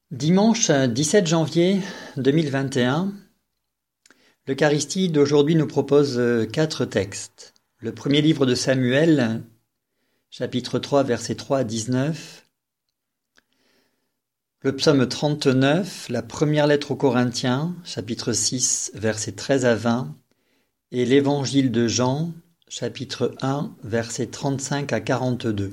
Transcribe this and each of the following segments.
Dimanche 17 janvier 2021, l'Eucharistie d'aujourd'hui nous propose 4 textes. Le premier livre de Samuel, chapitre 3, versets 3 à 19. Le psaume 39, la première lettre aux Corinthiens, chapitre 6, versets 13 à 20. Et l'évangile de Jean, chapitre 1, versets 35 à 42.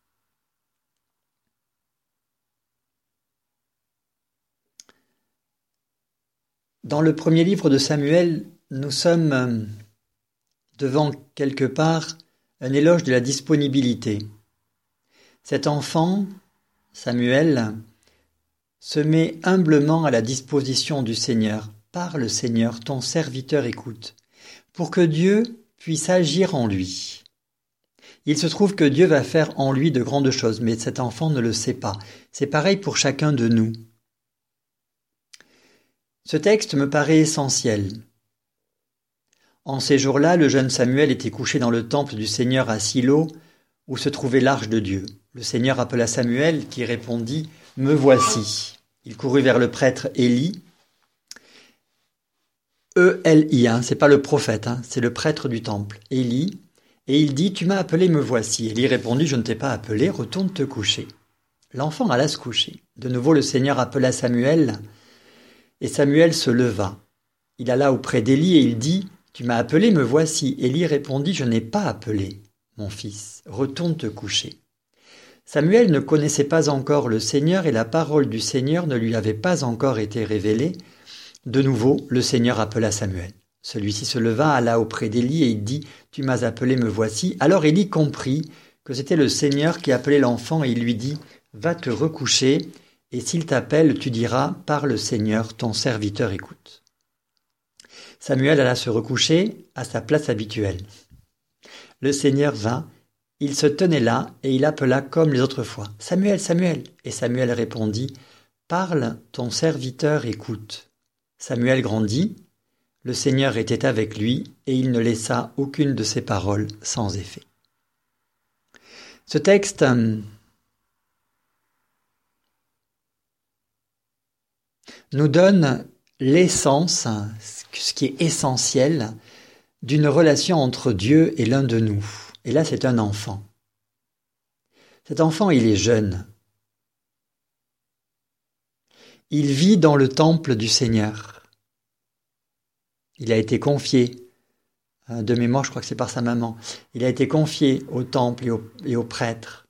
Dans le premier livre de Samuel, nous sommes devant quelque part un éloge de la disponibilité. Cet enfant, Samuel, se met humblement à la disposition du Seigneur. Parle, Seigneur, ton serviteur écoute, pour que Dieu puisse agir en lui. Il se trouve que Dieu va faire en lui de grandes choses, mais cet enfant ne le sait pas. C'est pareil pour chacun de nous. Ce texte me paraît essentiel. En ces jours-là, le jeune Samuel était couché dans le temple du Seigneur à Silo, où se trouvait l'arche de Dieu. Le Seigneur appela Samuel, qui répondit « Me voici ». Il courut vers le prêtre Élie. E-L-I, c'est pas le prophète, c'est le prêtre du temple, Élie. Et il dit « Tu m'as appelé, me voici ». Élie répondit « Je ne t'ai pas appelé, retourne te coucher ». L'enfant alla se coucher. De nouveau, le Seigneur appela Samuel. Et Samuel se leva. Il alla auprès d'Élie et il dit « Tu m'as appelé, me voici ». Élie répondit « Je n'ai pas appelé, mon fils, retourne te coucher ». Samuel ne connaissait pas encore le Seigneur et la parole du Seigneur ne lui avait pas encore été révélée. De nouveau, le Seigneur appela Samuel. Celui-ci se leva, alla auprès d'Élie et il dit « Tu m'as appelé, me voici ». Alors Élie comprit que c'était le Seigneur qui appelait l'enfant et il lui dit « Va te recoucher ». Et s'il t'appelle, tu diras « Parle Seigneur, ton serviteur écoute ». Samuel alla se recoucher à sa place habituelle. Le Seigneur vint, il se tenait là et il appela comme les autres fois « Samuel, Samuel !» Et Samuel répondit « Parle, ton serviteur écoute ». Samuel grandit, le Seigneur était avec lui et il ne laissa aucune de ses paroles sans effet. Ce texte nous donne l'essence, ce qui est essentiel, d'une relation entre Dieu et l'un de nous. Et là, c'est un enfant. Cet enfant, il est jeune. Il vit dans le temple du Seigneur. Il a été confié, de mémoire, je crois que c'est par sa maman, il a été confié au temple et au prêtre.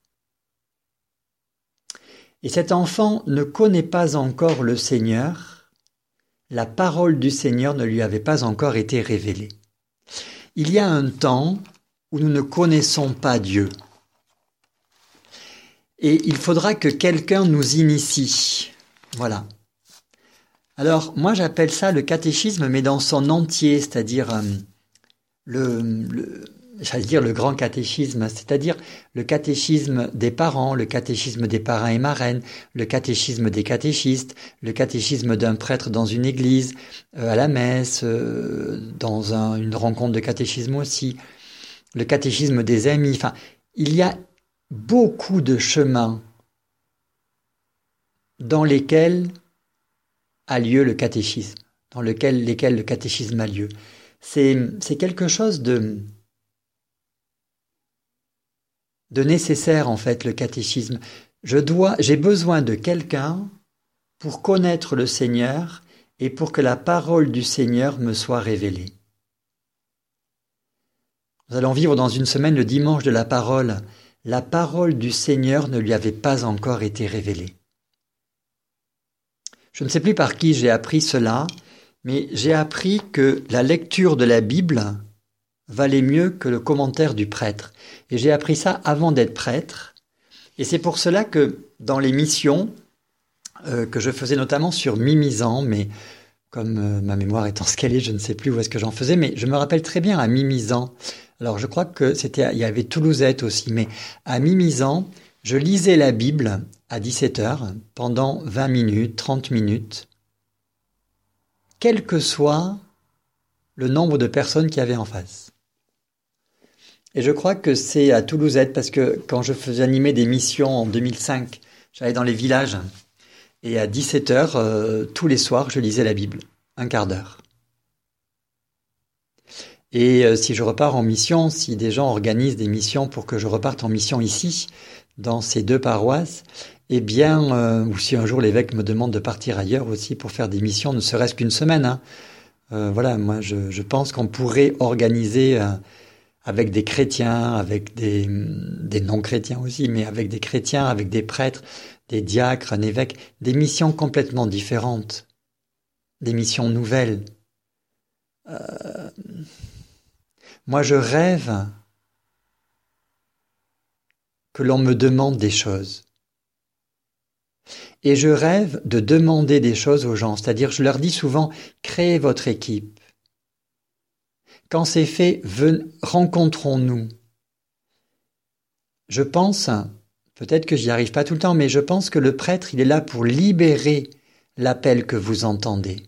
Et cet enfant ne connaît pas encore le Seigneur, la parole du Seigneur ne lui avait pas encore été révélée. Il y a un temps où nous ne connaissons pas Dieu. Et il faudra que quelqu'un nous initie. Voilà. Alors, moi j'appelle ça le catéchisme, mais dans son entier, c'est-à-dire le grand catéchisme, c'est-à-dire le catéchisme des parents, le catéchisme des parrains et marraines, le catéchisme des catéchistes, le catéchisme d'un prêtre dans une église, à la messe, dans une rencontre de catéchisme aussi, le catéchisme des amis. Enfin, il y a beaucoup de chemins dans lesquels a lieu le catéchisme, dans lesquels le catéchisme a lieu. C'est quelque chose de nécessaire, en fait, le catéchisme. J'ai besoin de quelqu'un pour connaître le Seigneur et pour que la parole du Seigneur me soit révélée. Nous allons vivre dans une semaine le dimanche de la parole. La parole du Seigneur ne lui avait pas encore été révélée. Je ne sais plus par qui j'ai appris cela, mais j'ai appris que la lecture de la Bible valait mieux que le commentaire du prêtre. Et j'ai appris ça avant d'être prêtre. Et c'est pour cela que dans les missions que je faisais notamment sur Mimizan, mais comme ma mémoire étant ce qu'elle est, je ne sais plus où est-ce que j'en faisais, mais je me rappelle très bien à Mimizan. Alors je crois que il y avait Toulousette aussi, mais à Mimizan, je lisais la Bible à 17h pendant 20 minutes, 30 minutes, quel que soit le nombre de personnes qu'il y avait en face. Et je crois que c'est à Toulousette, parce que quand je faisais animer des missions en 2005, j'allais dans les villages Et à 17h, tous les soirs, je lisais la Bible, un quart d'heure. Et si je repars en mission, si des gens organisent des missions pour que je reparte en mission ici, dans ces 2 paroisses, eh bien, ou si un jour l'évêque me demande de partir ailleurs aussi pour faire des missions, ne serait-ce qu'une semaine, hein, voilà, moi je pense qu'on pourrait organiser avec des chrétiens, avec des non-chrétiens aussi, mais avec des chrétiens, avec des prêtres, des diacres, un évêque, des missions complètement différentes, des missions nouvelles. Moi, je rêve que l'on me demande des choses. Et je rêve de demander des choses aux gens. C'est-à-dire, je leur dis souvent, créez votre équipe. Quand c'est fait, rencontrons-nous. Je pense, peut-être que j'y arrive pas tout le temps, mais je pense que le prêtre, il est là pour libérer l'appel que vous entendez.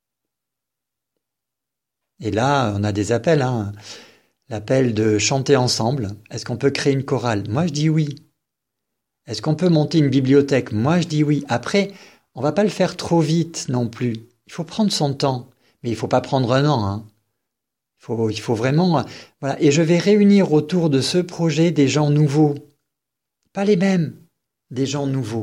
Et là, on a des appels, hein. L'appel de chanter ensemble. Est-ce qu'on peut créer une chorale? Moi, je dis oui. Est-ce qu'on peut monter une bibliothèque? Moi, je dis oui. Après, on va pas le faire trop vite non plus. Il faut prendre son temps. Mais il faut pas prendre un an, hein. Il faut vraiment, voilà. Et je vais réunir autour de ce projet des gens nouveaux. Pas les mêmes. Des gens nouveaux.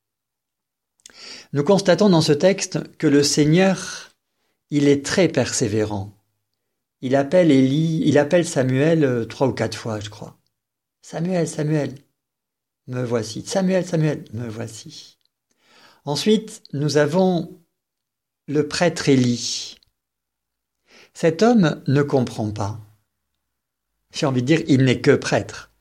Nous constatons dans ce texte que le Seigneur, il est très persévérant. Il appelle Samuel 3 ou 4 fois, je crois. Samuel, Samuel, me voici. Samuel, Samuel, me voici. Ensuite, nous avons le prêtre Élie. Cet homme ne comprend pas. J'ai envie de dire, il n'est que prêtre.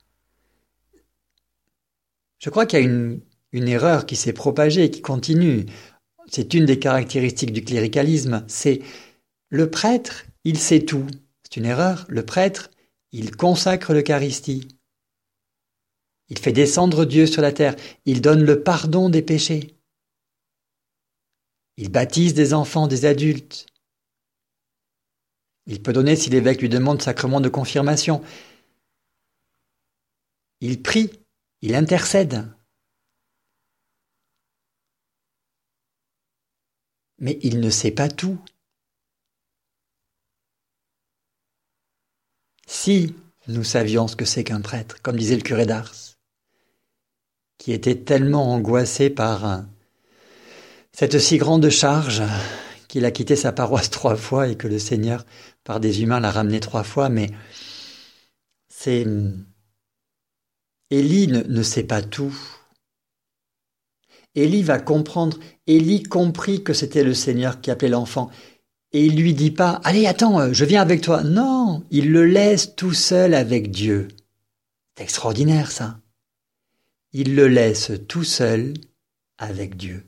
Je crois qu'il y a une erreur qui s'est propagée et qui continue. C'est une des caractéristiques du cléricalisme. C'est le prêtre, il sait tout. C'est une erreur. Le prêtre, il consacre l'Eucharistie. Il fait descendre Dieu sur la terre. Il donne le pardon des péchés. Il baptise des enfants, des adultes. Il peut donner, si l'évêque lui demande, sacrement de confirmation. Il prie, il intercède. Mais il ne sait pas tout. Si nous savions ce que c'est qu'un prêtre, comme disait le curé d'Ars, qui était tellement angoissé par cette si grande charge qu'il a quitté sa paroisse 3 fois et que le Seigneur, par des humains, l'a ramené 3 fois, mais c'est... Élie ne sait pas tout. Élie va comprendre. Élie comprit que c'était le Seigneur qui appelait l'enfant. Et il lui dit pas, allez, attends, je viens avec toi. Non, il le laisse tout seul avec Dieu. C'est extraordinaire, ça. Il le laisse tout seul avec Dieu.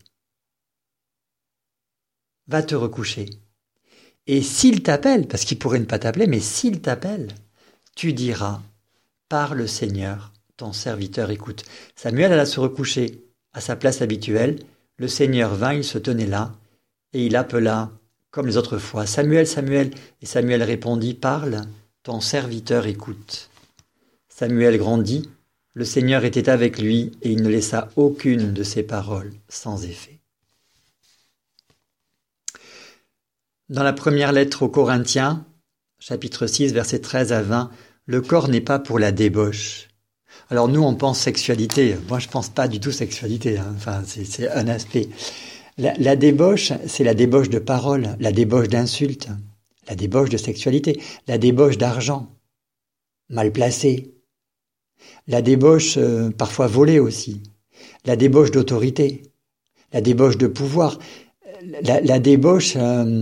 Va te recoucher. Et s'il t'appelle, parce qu'il pourrait ne pas t'appeler, mais s'il t'appelle, tu diras, parle Seigneur, ton serviteur écoute. Samuel alla se recoucher à sa place habituelle. Le Seigneur vint, il se tenait là, et il appela, comme les autres fois, Samuel, Samuel. Et Samuel répondit, parle, ton serviteur écoute. Samuel grandit, le Seigneur était avec lui, et il ne laissa aucune de ses paroles sans effet. Dans la première lettre aux Corinthiens, chapitre 6, versets 13 à 20, le corps n'est pas pour la débauche. Alors nous, on pense sexualité. Moi, je pense pas du tout sexualité. Hein. Enfin, c'est un aspect. La débauche, c'est la débauche de parole, la débauche d'insultes, la débauche de sexualité, la débauche d'argent, mal placé, la débauche parfois volée aussi, la débauche d'autorité, la débauche de pouvoir, la débauche...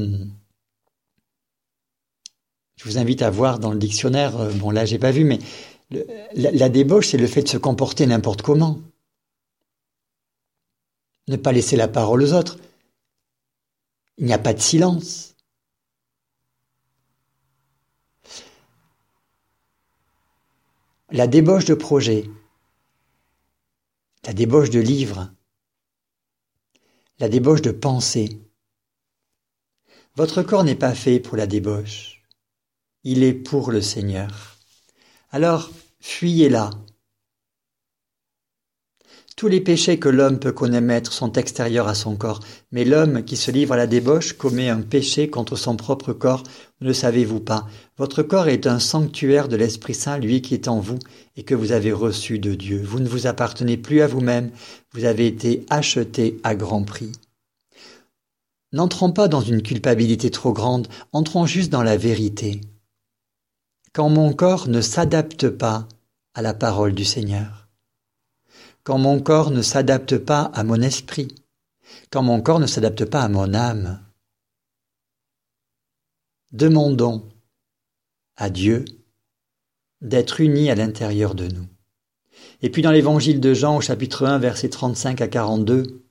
je vous invite à voir dans le dictionnaire, bon là j'ai pas vu, mais la débauche c'est le fait de se comporter n'importe comment. Ne pas laisser la parole aux autres. Il n'y a pas de silence. La débauche de projet, la débauche de livres, la débauche de pensée. Votre corps n'est pas fait pour la débauche. Il est pour le Seigneur. Alors, fuyez-la. Tous les péchés que l'homme peut commettre sont extérieurs à son corps, mais l'homme qui se livre à la débauche commet un péché contre son propre corps, ne le savez-vous pas? Votre corps est un sanctuaire de l'Esprit Saint, lui qui est en vous, et que vous avez reçu de Dieu. Vous ne vous appartenez plus à vous-même, vous avez été acheté à grand prix. N'entrons pas dans une culpabilité trop grande, entrons juste dans la vérité. Quand mon corps ne s'adapte pas à la parole du Seigneur, quand mon corps ne s'adapte pas à mon esprit, quand mon corps ne s'adapte pas à mon âme, demandons à Dieu d'être unis à l'intérieur de nous. Et puis dans l'évangile de Jean au chapitre 1, versets 35 à 42,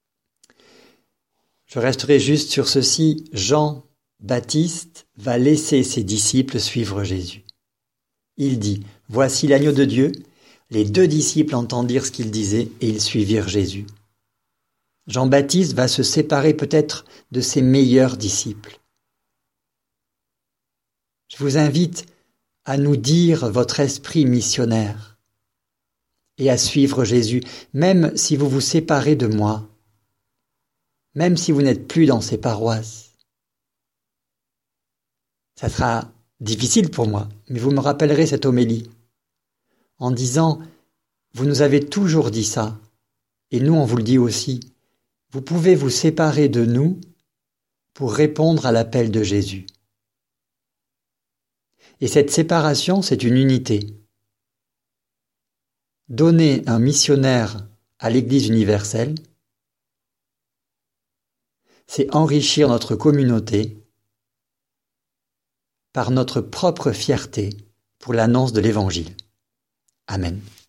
je resterai juste sur ceci, Jean-Baptiste va laisser ses disciples suivre Jésus. Il dit, « Voici l'agneau de Dieu ». Les 2 disciples entendirent ce qu'il disait et ils suivirent Jésus. Jean-Baptiste va se séparer peut-être de ses meilleurs disciples. Je vous invite à nous dire votre esprit missionnaire et à suivre Jésus, même si vous vous séparez de moi, même si vous n'êtes plus dans ces paroisses. Ça sera difficile pour moi, mais vous me rappellerez cette homélie en disant « Vous nous avez toujours dit ça, et nous on vous le dit aussi, vous pouvez vous séparer de nous pour répondre à l'appel de Jésus. » Et cette séparation, c'est une unité. Donner un missionnaire à l'Église universelle, c'est enrichir notre communauté par notre propre fierté pour l'annonce de l'Évangile. Amen.